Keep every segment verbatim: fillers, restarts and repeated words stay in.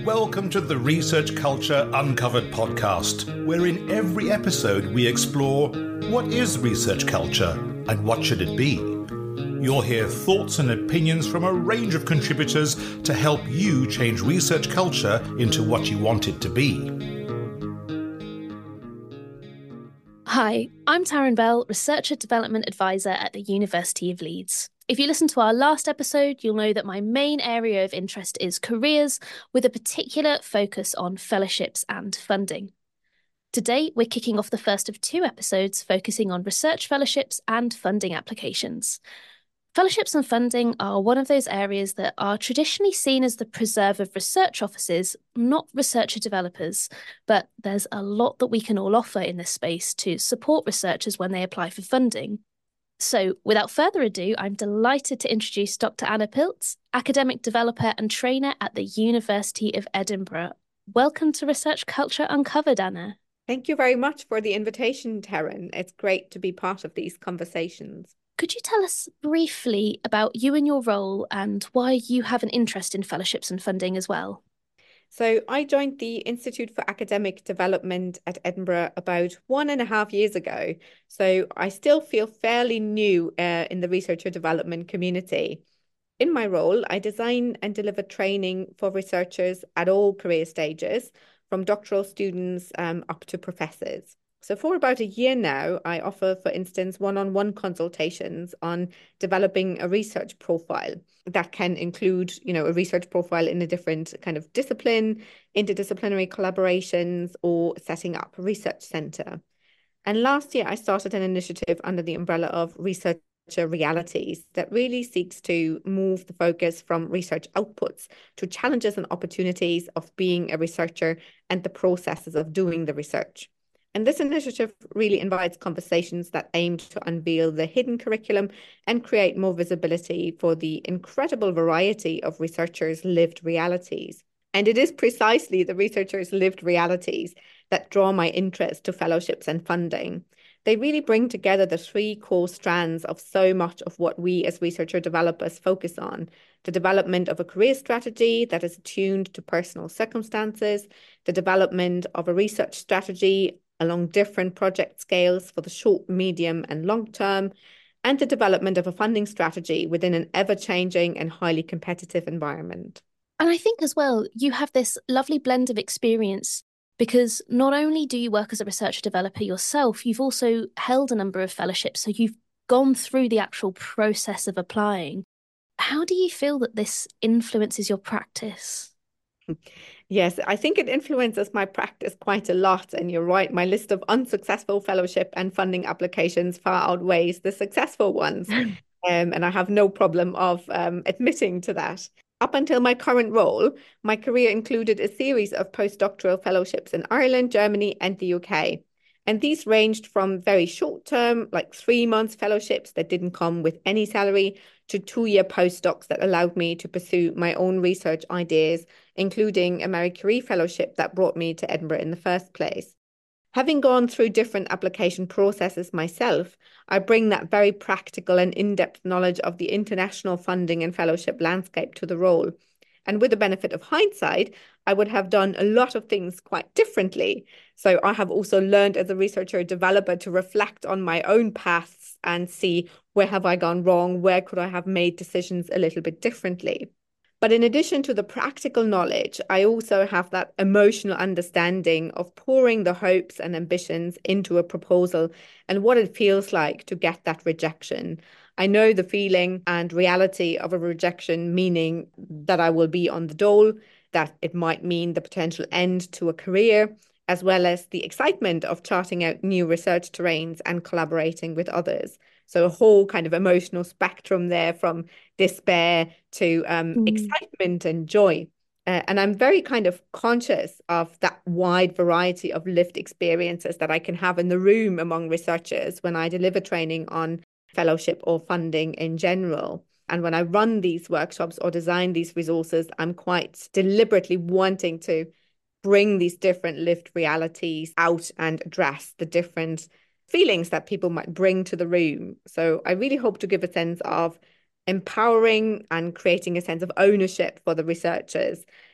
Welcome to the Research Culture Uncovered podcast, where in every episode we explore what is research culture and what should it be. You'll hear thoughts and opinions from a range of contributors to help you change research culture into what you want it to be. Hi, I'm Taryn Bell, Researcher Development Advisor at the University of Leeds. If you listened to our last episode, you'll know that my main area of interest is careers, with a particular focus on fellowships and funding. Today, we're kicking off the first of two episodes focusing on research fellowships and funding applications. Fellowships and funding are one of those areas that are traditionally seen as the preserve of research offices, not researcher developers, but there's a lot that we can all offer in this space to support researchers when they apply for funding. So, without further ado, I'm delighted to introduce Doctor Anna Pilz, academic developer and trainer at the University of Edinburgh. Welcome to Research Culture Uncovered, Anna. Thank you very much for the invitation, Taryn. It's great to be part of these conversations. Could you tell us briefly about you and your role and why you have an interest in fellowships and funding as well? So I joined the Institute for Academic Development at Edinburgh about one and a half years ago. So I still feel fairly new uh, in the researcher development community. In my role, I design and deliver training for researchers at all career stages, from doctoral students um, up to professors. So for about a year now, I offer, for instance, one-on-one consultations on developing a research profile that can include, you know, a research profile in a different kind of discipline, interdisciplinary collaborations, or setting up a research centre. And last year, I started an initiative under the umbrella of Researcher Realities that really seeks to move the focus from research outputs to challenges and opportunities of being a researcher and the processes of doing the research. And this initiative really invites conversations that aim to unveil the hidden curriculum and create more visibility for the incredible variety of researchers' lived realities. And it is precisely the researchers' lived realities that draw my interest to fellowships and funding. They really bring together the three core strands of so much of what we as researcher developers focus on: the development of a career strategy that is attuned to personal circumstances, the development of a research strategy along different project scales for the short, medium, and long term, and the development of a funding strategy within an ever-changing and highly competitive environment. And I think as well, you have this lovely blend of experience because not only do you work as a researcher developer yourself, you've also held a number of fellowships, so you've gone through the actual process of applying. How do you feel that this influences your practice? Yes, I think it influences my practice quite a lot. And you're right, my list of unsuccessful fellowship and funding applications far outweighs the successful ones. um, and I have no problem of um, admitting to that. Up until my current role, my career included a series of postdoctoral fellowships in Ireland, Germany, and the U K. And these ranged from very short-term, like three-month fellowships that didn't come with any salary, to two-year postdocs that allowed me to pursue my own research ideas, including a Marie Curie fellowship that brought me to Edinburgh in the first place. Having gone through different application processes myself, I bring that very practical and in-depth knowledge of the international funding and fellowship landscape to the role. And with the benefit of hindsight, I would have done a lot of things quite differently. So I have also learned as a researcher developer to reflect on my own paths and see where have I gone wrong, where could I have made decisions a little bit differently. But in addition to the practical knowledge, I also have that emotional understanding of pouring the hopes and ambitions into a proposal and what it feels like to get that rejection. I know the feeling and reality of a rejection, meaning that I will be on the dole, that it might mean the potential end to a career, as well as the excitement of charting out new research terrains and collaborating with others. So a whole kind of emotional spectrum there, from despair to um, mm. excitement and joy. Uh, and I'm very kind of conscious of that wide variety of lived experiences that I can have in the room among researchers when I deliver training on fellowship or funding in general. And when I run these workshops or design these resources, I'm quite deliberately wanting to bring these different lived realities out and address the different feelings that people might bring to the room. So I really hope to give a sense of empowering and creating a sense of ownership for the researchers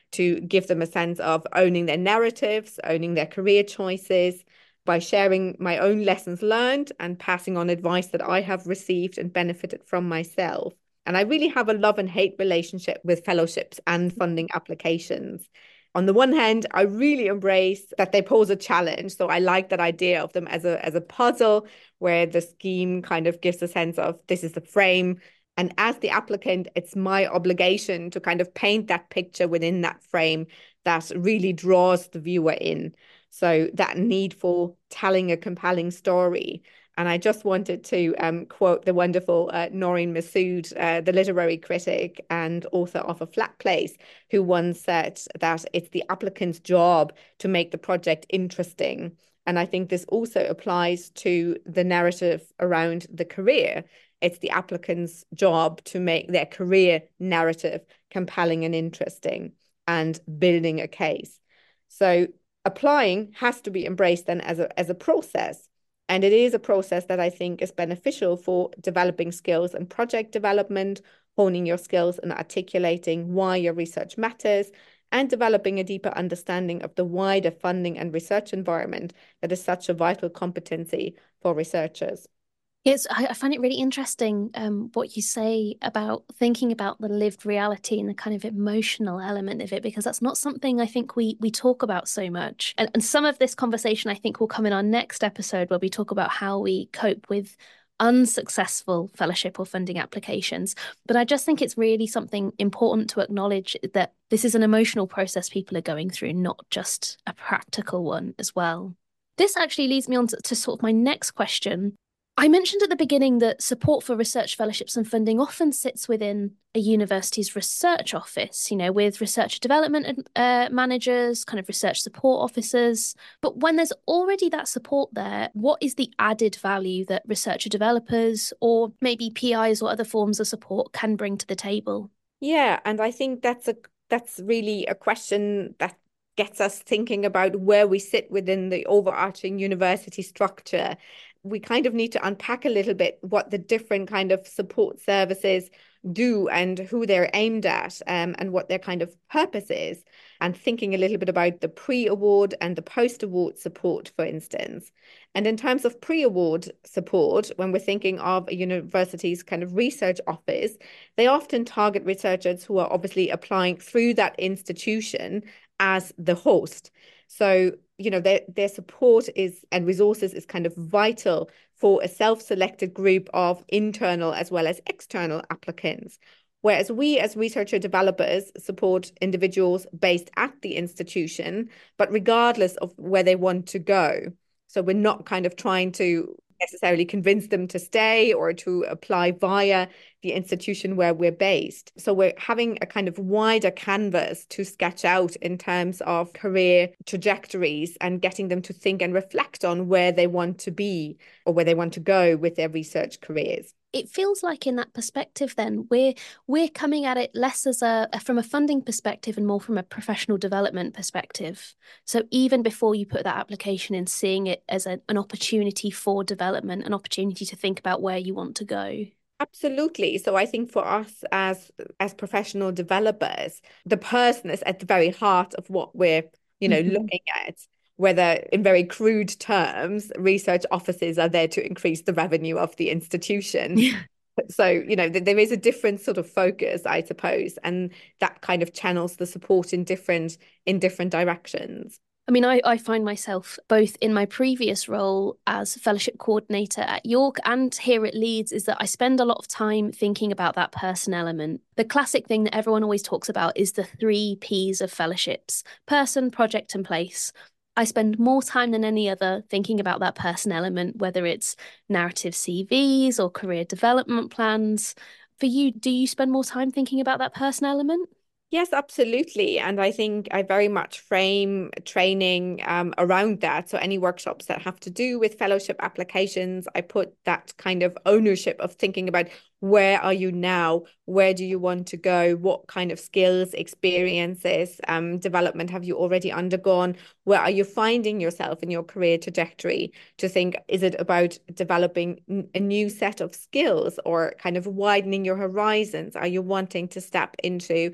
to give them a sense of owning their narratives, owning their career choices, by sharing my own lessons learned and passing on advice that I have received and benefited from myself. And I really have a love and hate relationship with fellowships and funding applications. On the one hand, I really embrace that they pose a challenge. So I like that idea of them as a, as a puzzle where the scheme kind of gives a sense of this is the frame. And as the applicant, it's my obligation to kind of paint that picture within that frame that really draws the viewer in. So that need for telling a compelling story. And I just wanted to um, quote the wonderful uh, Noreen Masood, uh, the literary critic and author of A Flat Place, who once said that it's the applicant's job to make the project interesting. And I think this also applies to the narrative around the career. It's the applicant's job to make their career narrative compelling and interesting and building a case. So applying has to be embraced then as a, as a process. And it is a process that I think is beneficial for developing skills and project development, honing your skills and articulating why your research matters, and developing a deeper understanding of the wider funding and research environment that is such a vital competency for researchers. Yes, I, I find it really interesting um, what you say about thinking about the lived reality and the kind of emotional element of it, because that's not something I think we we talk about so much. And, and some of this conversation I think will come in our next episode where we talk about how we cope with unsuccessful fellowship or funding applications. But I just think it's really something important to acknowledge that this is an emotional process people are going through, not just a practical one as well. This actually leads me on to, to sort of my next question. I mentioned at the beginning that support for research fellowships and funding often sits within a university's research office, you know, with research development uh, managers, kind of research support officers. But when there's already that support there, what is the added value that researcher developers or maybe P Is or other forms of support can bring to the table? Yeah, and I think that's a that's really a question that gets us thinking about where we sit within the overarching university structure. We kind of need to unpack a little bit what the different kind of support services do and who they're aimed at, um, and what their kind of purpose is, and thinking a little bit about the pre-award and the post-award support, for instance. And in terms of pre-award support, when we're thinking of a university's kind of research office, they often target researchers who are obviously applying through that institution as the host. So, you know, their, their support is and resources is kind of vital for a self-selected group of internal as well as external applicants. Whereas we as researcher developers support individuals based at the institution, but regardless of where they want to go. So we're not kind of trying to necessarily convince them to stay or to apply via the institution where we're based. So we're having a kind of wider canvas to sketch out in terms of career trajectories and getting them to think and reflect on where they want to be or where they want to go with their research careers. It feels like in that perspective then we're we're coming at it less as a from a funding perspective and more from a professional development perspective. So even before you put that application in, seeing it as a, an opportunity for development, an opportunity to think about where you want to go. Absolutely. So I think for us as as professional developers, the person is at the very heart of what we're, you know, mm-hmm. looking at. Whether in very crude terms, research offices are there to increase the revenue of the institution. Yeah. So, you know, th- there is a different sort of focus, I suppose, and that kind of channels the support in different in different directions. I mean, I, I find myself both in my previous role as fellowship coordinator at York and here at Leeds is that I spend a lot of time thinking about that person element. The classic thing that everyone always talks about is the three Ps of fellowships: person, project, and place. I spend more time than any other thinking about that person element, whether it's narrative C Vs or career development plans. For you, do you spend more time thinking about that person element? Yes, absolutely. And I think I very much frame training um, around that. So any workshops that have to do with fellowship applications, I put that kind of ownership of thinking about where are you now? Where do you want to go? What kind of skills, experiences, um, development have you already undergone? Where are you finding yourself in your career trajectory? To think, is it about developing a new set of skills or kind of widening your horizons? Are you wanting to step into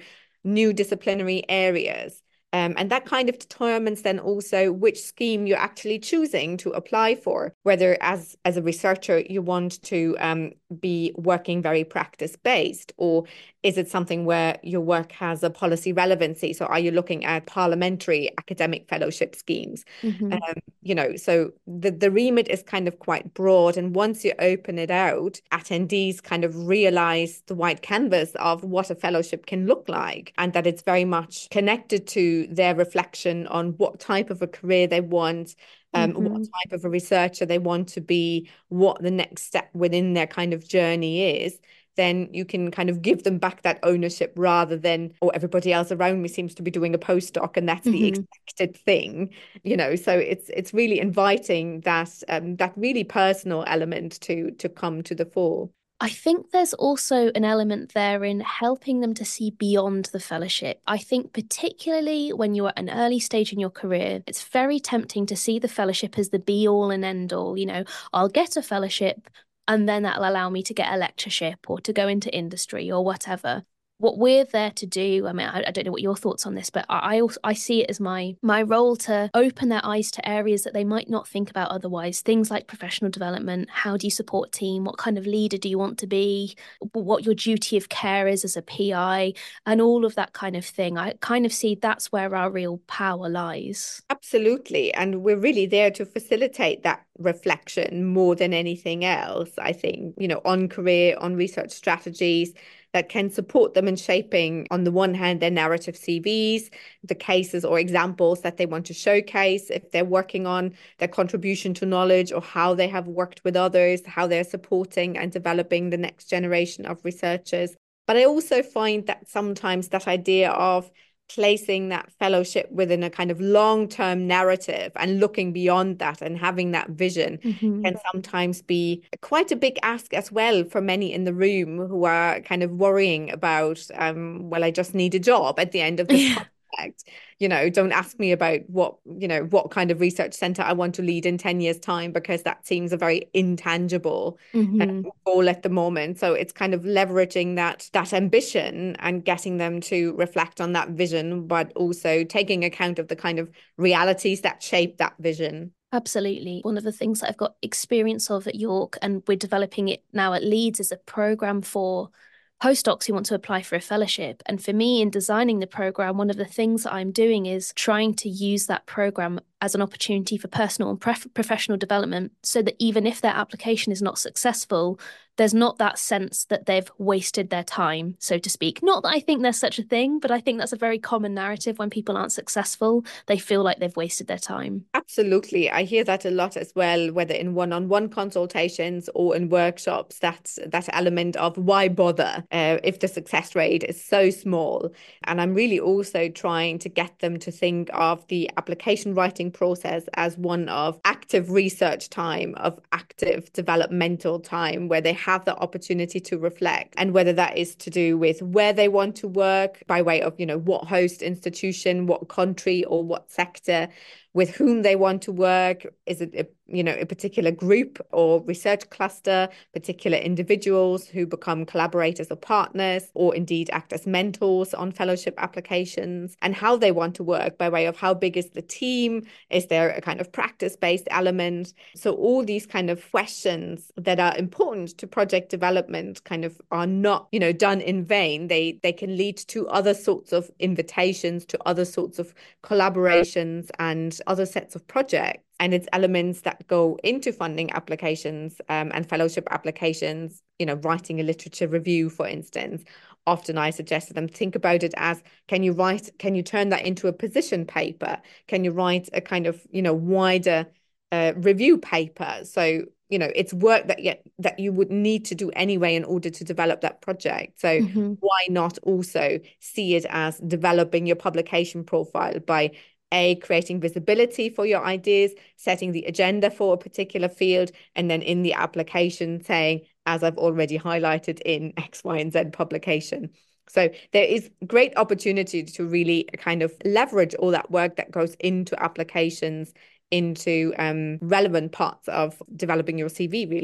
new disciplinary areas. Um, and that kind of determines then also which scheme you're actually choosing to apply for, whether as, as a researcher you want to um, be working very practice-based, or is it something where your work has a policy relevancy? So are you looking at parliamentary academic fellowship schemes? Mm-hmm. Um, you know, so the, the remit is kind of quite broad. And once you open it out, attendees kind of realize the white canvas of what a fellowship can look like, and that it's very much connected to their reflection on what type of a career they want, um, mm-hmm. what type of a researcher they want to be, what the next step within their kind of journey is. Then you can kind of give them back that ownership rather than, oh, everybody else around me seems to be doing a postdoc and that's mm-hmm. the expected thing, you know. So it's it's really inviting that um, that really personal element to to come to the fore. I think there's also an element there in helping them to see beyond the fellowship. I think particularly when you're at an early stage in your career, it's very tempting to see the fellowship as the be all and end all. You know, I'll get a fellowship and then that'll allow me to get a lectureship or to go into industry or whatever. What we're there to do, I mean, I, I don't know what your thoughts on this, but I also, I see it as my my role to open their eyes to areas that they might not think about otherwise. Things like professional development, how do you support team, what kind of leader do you want to be, what your duty of care is as a P I, and all of that kind of thing. I kind of see that's where our real power lies. Absolutely. And we're really there to facilitate that reflection more than anything else, I think, you know, on career, on research strategies that can support them in shaping, on the one hand, their narrative C Vs, the cases or examples that they want to showcase, if they're working on their contribution to knowledge or how they have worked with others, how they're supporting and developing the next generation of researchers. But I also find that sometimes that idea of placing that fellowship within a kind of long-term narrative and looking beyond that and having that vision mm-hmm. can sometimes be quite a big ask as well for many in the room who are kind of worrying about, um, well, I just need a job at the end of this yeah. contract. You know, don't ask me about what, you know, what kind of research centre I want to lead in ten years time, because that seems a very intangible mm-hmm. uh, goal at the moment. So it's kind of leveraging that that ambition and getting them to reflect on that vision, but also taking account of the kind of realities that shape that vision. Absolutely. One of the things that I've got experience of at York, and we're developing it now at Leeds, is a programme for postdocs who want to apply for a fellowship. And for me, in designing the programme, one of the things that I'm doing is trying to use that programme as an opportunity for personal and pref- professional development, so that even if their application is not successful, there's not that sense that they've wasted their time, so to speak. Not that I think there's such a thing, but I think that's a very common narrative. When people aren't successful, they feel like they've wasted their time. Absolutely. I hear that a lot as well, whether in one-on-one consultations or in workshops, that's that element of why bother uh, if the success rate is so small. And I'm really also trying to get them to think of the application writing process as one of active research time, of active developmental time, where they have the opportunity to reflect, and whether that is to do with where they want to work by way of, you know, what host institution, what country or what sector, with whom they want to work. Is it a, you know, a particular group or research cluster, particular individuals who become collaborators or partners, or indeed act as mentors on fellowship applications, and how they want to work by way of how big is the team? Is there a kind of practice-based element? So all these kind of questions that are important to project development kind of are not, you know, done in vain. They they can lead to other sorts of invitations, to other sorts of collaborations and other sets of projects. And it's elements that go into funding applications um, and fellowship applications, you know, writing a literature review, for instance. Often I suggest to them, think about it as, can you write, can you turn that into a position paper? Can you write a kind of, you know, wider uh, review paper? So, you know, it's work that yet that you would need to do anyway in order to develop that project. So mm-hmm. why not also see it as developing your publication profile by A, creating visibility for your ideas, setting the agenda for a particular field, and then in the application saying, as I've already highlighted in X, Y, and Z publication. So there is great opportunity to really kind of leverage all that work that goes into applications into um, relevant parts of developing your C V, really.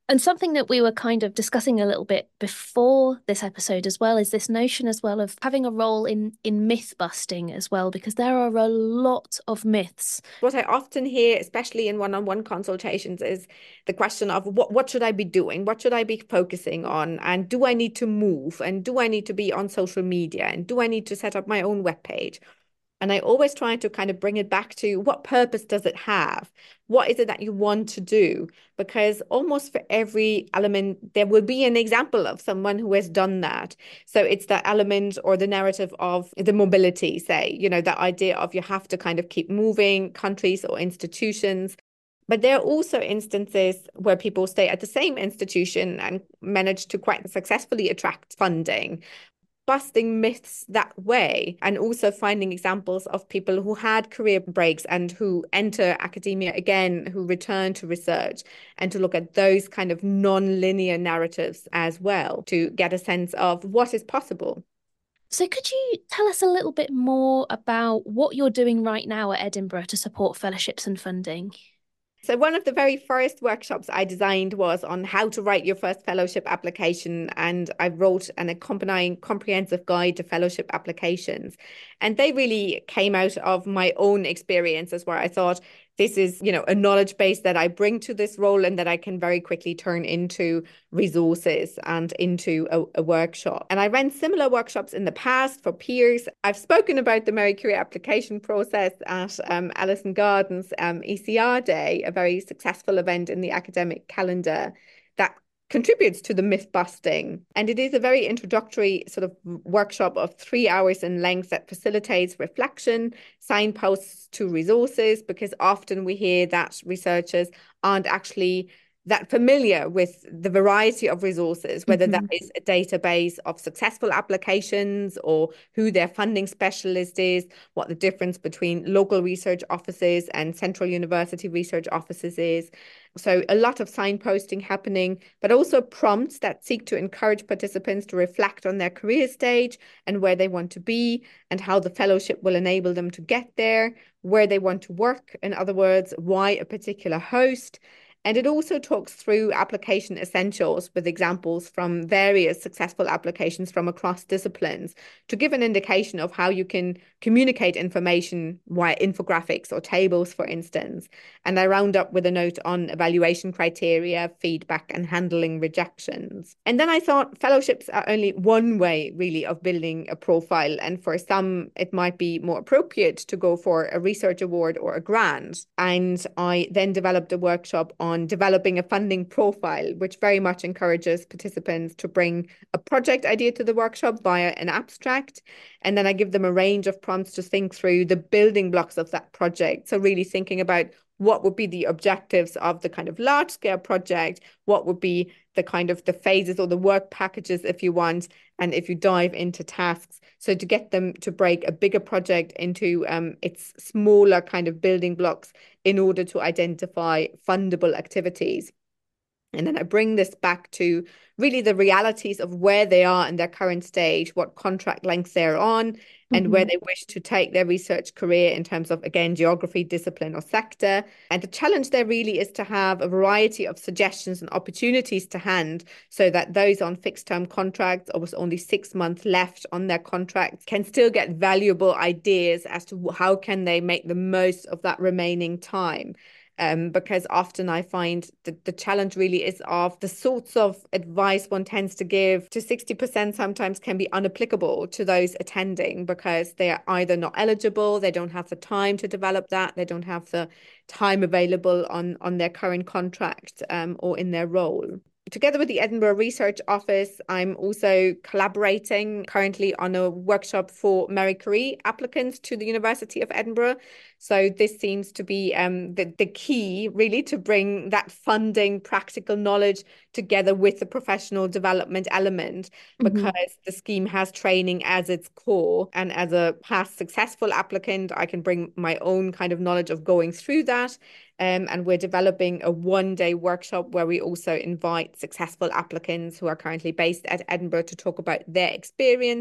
And something that we were kind of discussing a little bit before this episode as well is this notion as well of having a role in in myth busting as well, because there are a lot of myths. What I often hear, especially in one-on-one consultations, is the question of what, what should I be doing? What should I be focusing on? And do I need to move? And do I need to be on social media? And do I need to set up my own webpage? And I always try to kind of bring it back to what purpose does it have? What is it that you want to do? Because almost for every element, there will be an example of someone who has done that. So it's the element or the narrative of the mobility, say, you know, that idea of you have to kind of keep moving countries or institutions. But there are also instances where people stay at the same institution and manage to quite successfully attract funding, busting myths that way, and also finding examples of people who had career breaks and who enter academia again, who return to research, and to look at those kind of non-linear narratives as well to get a sense of what is possible. So could you tell us a little bit more about what you're doing right now at Edinburgh to support fellowships and funding? So one of the very first workshops I designed was on how to write your first fellowship application. And I wrote an accompanying comprehensive guide to fellowship applications. And they really came out of my own experiences where I thought, this is, you know, a knowledge base that I bring to this role and that I can very quickly turn into resources and into a, a workshop. And I ran similar workshops in the past for peers. I've spoken about the Mary Curie application process at um, Allison Gardens um, E C R Day, a very successful event in the academic calendar that contributes to the myth busting. And it is a very introductory sort of workshop of three hours in length that facilitates reflection, signposts to resources, because often we hear that researchers aren't actually that familiar with the variety of resources, whether mm-hmm. that is a database of successful applications or who their funding specialist is, what the difference between local research offices and central university research offices is. So a lot of signposting happening, but also prompts that seek to encourage participants to reflect on their career stage and where they want to be and how the fellowship will enable them to get there, where they want to work, in other words, why a particular host. And it also talks through application essentials with examples from various successful applications from across disciplines to give an indication of how you can communicate information via infographics or tables, for instance. And I round up with a note on evaluation criteria, feedback, and handling rejections. And then I thought fellowships are only one way, really, of building a profile. And for some, it might be more appropriate to go for a research award or a grant. And I then developed a workshop on developing a funding profile, which very much encourages participants to bring a project idea to the workshop via an abstract. And then I give them a range of prompts to think through the building blocks of that project. So really thinking about what would be the objectives of the kind of large scale project, what would be the kind of the phases or the work packages, if you want, and if you dive into tasks. So to get them to break a bigger project into um, its smaller kind of building blocks in order to identify fundable activities. And then I bring this back to really the realities of where they are in their current stage, what contract length they're on, and mm-hmm. where they wish to take their research career in terms of, again, geography, discipline, or sector. And the challenge there really is to have a variety of suggestions and opportunities to hand so that those on fixed term contracts or with only six months left on their contracts can still get valuable ideas as to how can they make the most of that remaining time. Um, because often I find that the challenge really is of the sorts of advice one tends to give to sixty percent sometimes can be unapplicable to those attending because they are either not eligible, they don't have the time to develop that, they don't have the time available on, on their current contract um, or in their role. Together with the Edinburgh Research Office, I'm also collaborating currently on a workshop for Mary Curie applicants to the University of Edinburgh. So this seems to be um, the, the key really to bring that funding practical knowledge together with the professional development element, because mm-hmm. the scheme has training as its core. And as a past successful applicant, I can bring my own kind of knowledge of going through that. Um, and we're developing a one-day workshop where we also invite successful applicants who are currently based at Edinburgh to talk about their experience,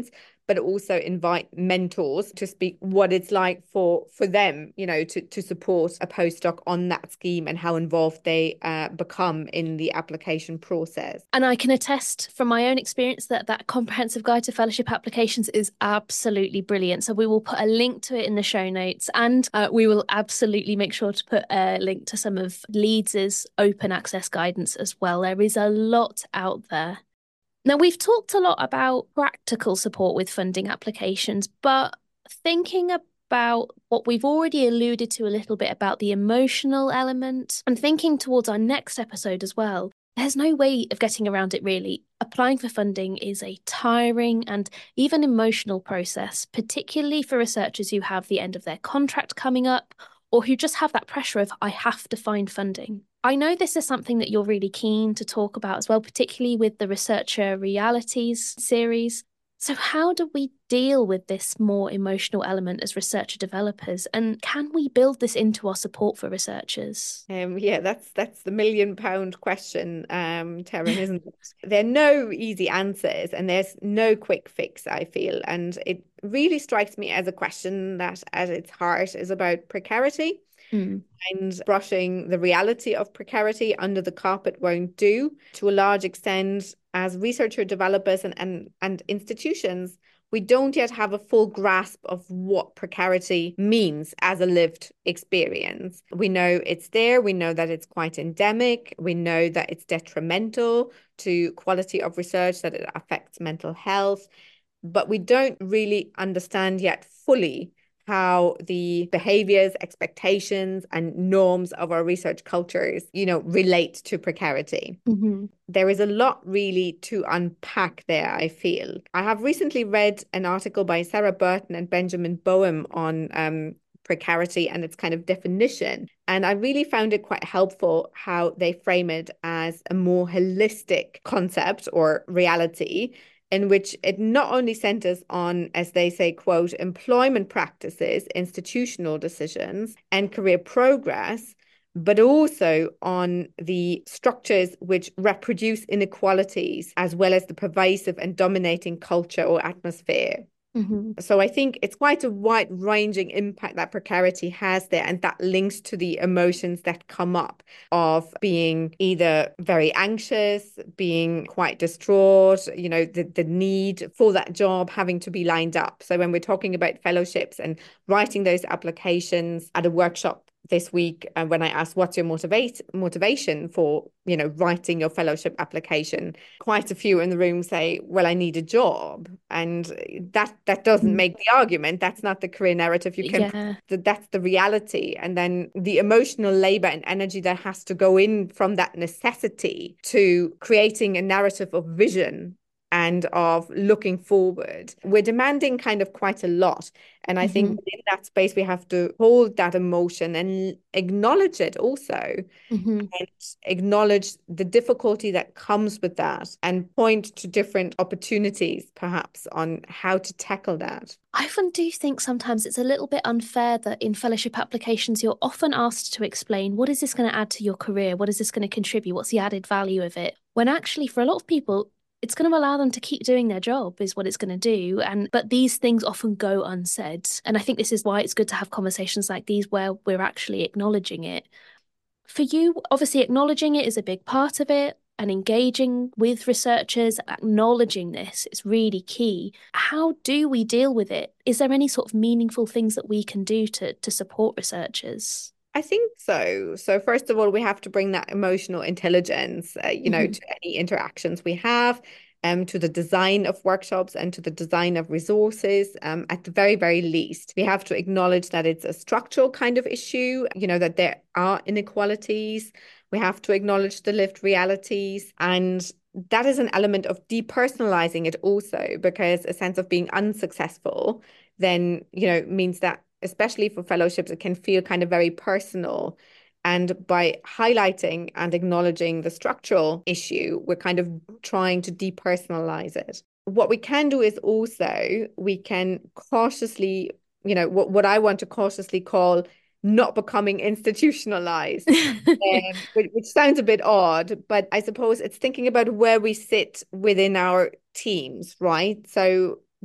but also invite mentors to speak what it's like for for them, you know, to to support a postdoc on that scheme and how involved they uh, become in the application process. And I can attest from my own experience that that comprehensive guide to fellowship applications is absolutely brilliant. So we will put a link to it in the show notes, and uh, we will absolutely make sure to put a link to some of Leeds's open access guidance as well. There is a lot out there. Now, we've talked a lot about practical support with funding applications, but thinking about what we've already alluded to a little bit about the emotional element, and thinking towards our next episode as well, there's no way of getting around it really. Applying for funding is a tiring and even emotional process, particularly for researchers who have the end of their contract coming up or who just have that pressure of, I have to find funding. I know this is something that you're really keen to talk about as well, particularly with the Researcher Realities series. So how do we deal with this more emotional element as researcher developers? And can we build this into our support for researchers? Um, yeah, that's that's the million pound question, um, Taryn, isn't it? There are no easy answers and there's no quick fix, I feel. And it really strikes me as a question that at its heart is about precarity. Mm. And brushing the reality of precarity under the carpet won't do. To a large extent, as researcher developers and, and, and institutions, we don't yet have a full grasp of what precarity means as a lived experience. We know it's there. We know that it's quite endemic. We know that it's detrimental to quality of research, that it affects mental health. But we don't really understand yet fully how the behaviors, expectations, and norms of our research cultures, you know, relate to precarity. Mm-hmm. There is a lot really to unpack there, I feel. I have recently read an article by Sarah Burton and Benjamin Boehm on um, precarity and its kind of definition. And I really found it quite helpful how they frame it as a more holistic concept or reality, in which it not only centers on, as they say, quote, employment practices, institutional decisions, and career progress, but also on the structures which reproduce inequalities, as well as the pervasive and dominating culture or atmosphere. Mm-hmm. So I think it's quite a wide-ranging impact that precarity has there, and that links to the emotions that come up of being either very anxious, being quite distraught, you know, the, the need for that job having to be lined up. So when we're talking about fellowships and writing those applications at a workshop this week, uh, when I asked what's your motivate motivation for, you know, writing your fellowship application, quite a few in the room say, well, I need a job. And that that doesn't make the argument. That's not the career narrative. You can yeah. that that's the reality. And then the emotional labor and energy that has to go in from that necessity to creating a narrative of vision and of looking forward. We're demanding kind of quite a lot. And I mm-hmm. think in that space, we have to hold that emotion and acknowledge it also, mm-hmm. and acknowledge the difficulty that comes with that and point to different opportunities, perhaps, on how to tackle that. I often do think sometimes it's a little bit unfair that in fellowship applications, you're often asked to explain, what is this going to add to your career? What is this going to contribute? What's the added value of it? When actually, for a lot of people, it's going to allow them to keep doing their job is what it's going to do. And but these things often go unsaid. And I think this is why it's good to have conversations like these where we're actually acknowledging it. For you, obviously, acknowledging it is a big part of it, and engaging with researchers, acknowledging this is really key. How do we deal with it? Is there any sort of meaningful things that we can do to, to support researchers? I think so. So first of all, we have to bring that emotional intelligence, uh, you know, mm-hmm. to any interactions we have, um, to the design of workshops and to the design of resources. Um, at the very, very least, we have to acknowledge that it's a structural kind of issue, you know, that there are inequalities. We have to acknowledge the lived realities, and that is an element of depersonalizing it also, because a sense of being unsuccessful then, you know, means that, especially for fellowships, it can feel kind of very personal. And by highlighting and acknowledging the structural issue, we're kind of trying to depersonalize it. What we can do is also, we can cautiously, you know, what, what I want to cautiously call not becoming institutionalized, um, which, which sounds a bit odd, but I suppose it's thinking about where we sit within our teams, right? So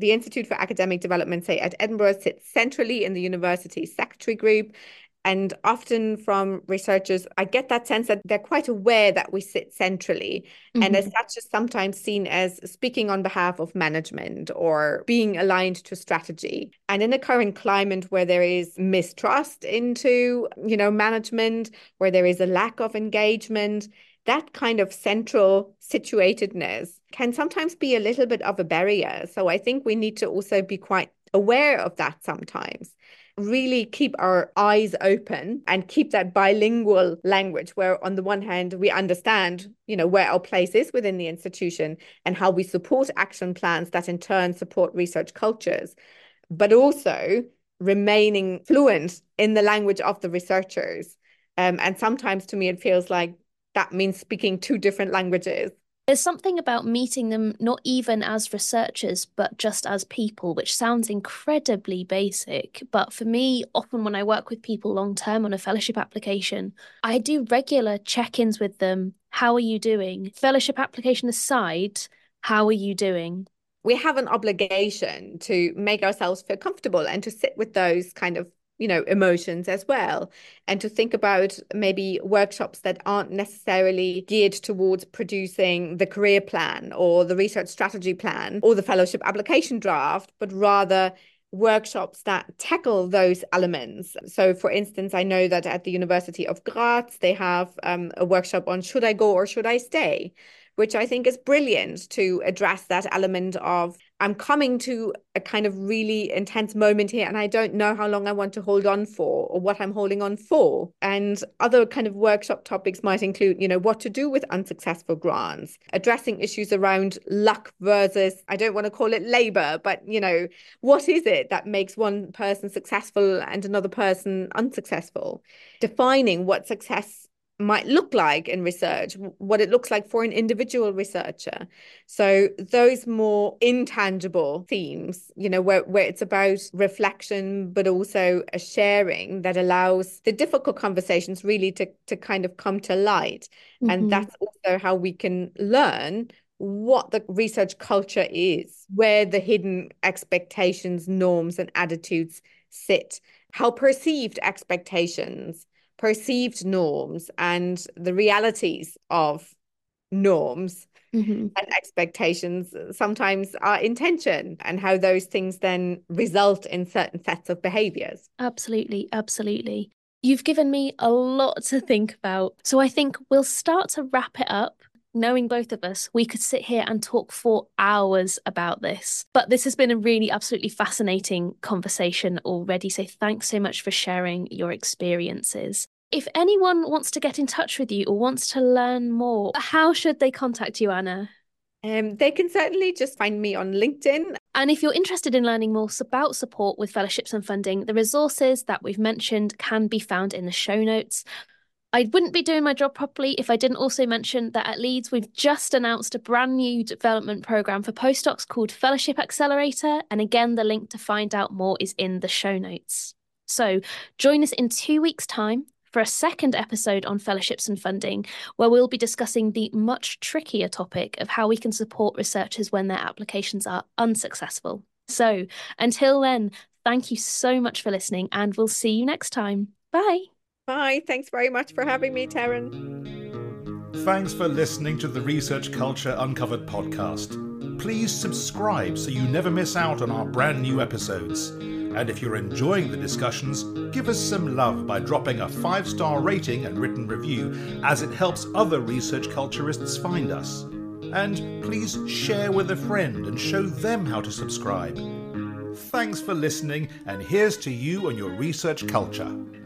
The Institute for Academic Development, say at Edinburgh, sits centrally in the university secretary group. And often from researchers, I get that sense that they're quite aware that we sit centrally. Mm-hmm. And as such is sometimes seen as speaking on behalf of management or being aligned to strategy. And in a current climate where there is mistrust into, you know, management, where there is a lack of engagement, that kind of central situatedness can sometimes be a little bit of a barrier. So I think we need to also be quite aware of that sometimes. Really keep our eyes open and keep that bilingual language where on the one hand we understand, you know, where our place is within the institution and how we support action plans that in turn support research cultures, but also remaining fluent in the language of the researchers. Um, and sometimes to me it feels like that means speaking two different languages. There's something about meeting them not even as researchers, but just as people, which sounds incredibly basic. But for me, often when I work with people long term on a fellowship application, I do regular check-ins with them. How are you doing? Fellowship application aside, how are you doing? We have an obligation to make ourselves feel comfortable and to sit with those kind of you know, emotions as well, and to think about maybe workshops that aren't necessarily geared towards producing the career plan or the research strategy plan or the fellowship application draft, but rather workshops that tackle those elements. So, for instance, I know that at the University of Graz, they have um, a workshop on should I go or should I stay, which I think is brilliant to address that element of I'm coming to a kind of really intense moment here and I don't know how long I want to hold on for or what I'm holding on for. And other kind of workshop topics might include, you know, what to do with unsuccessful grants, addressing issues around luck versus, I don't want to call it labor, but, you know, what is it that makes one person successful and another person unsuccessful? Defining what success might look like in research, what it looks like for an individual researcher. So those more intangible themes, you know, where, where it's about reflection, but also a sharing that allows the difficult conversations really to, to kind of come to light. Mm-hmm. And that's also how we can learn what the research culture is, where the hidden expectations, norms, and attitudes sit, how perceived expectations, perceived norms and the realities of norms mm-hmm. and expectations sometimes are in tension, and how those things then result in certain sets of behaviours. Absolutely, absolutely. You've given me a lot to think about. So I think we'll start to wrap it up. Knowing both of us, we could sit here and talk for hours about this. But this has been a really absolutely fascinating conversation already. So thanks so much for sharing your experiences. If anyone wants to get in touch with you or wants to learn more, how should they contact you, Anna? Um, they can certainly just find me on LinkedIn. And if you're interested in learning more about support with fellowships and funding, the resources that we've mentioned can be found in the show notes. I wouldn't be doing my job properly if I didn't also mention that at Leeds, we've just announced a brand new development programme for postdocs called Fellowship Accelerator. And again, the link to find out more is in the show notes. So join us in two weeks' time for a second episode on fellowships and funding, where we'll be discussing the much trickier topic of how we can support researchers when their applications are unsuccessful. So until then, thank you so much for listening, and we'll see you next time. Bye. Bye. Thanks very much for having me, Taryn. Thanks for listening to the Research Culture Uncovered podcast. Please subscribe so you never miss out on our brand new episodes. And if you're enjoying the discussions, give us some love by dropping a five-star rating and written review, as it helps other research culturists find us. And please share with a friend and show them how to subscribe. Thanks for listening, and here's to you and your research culture.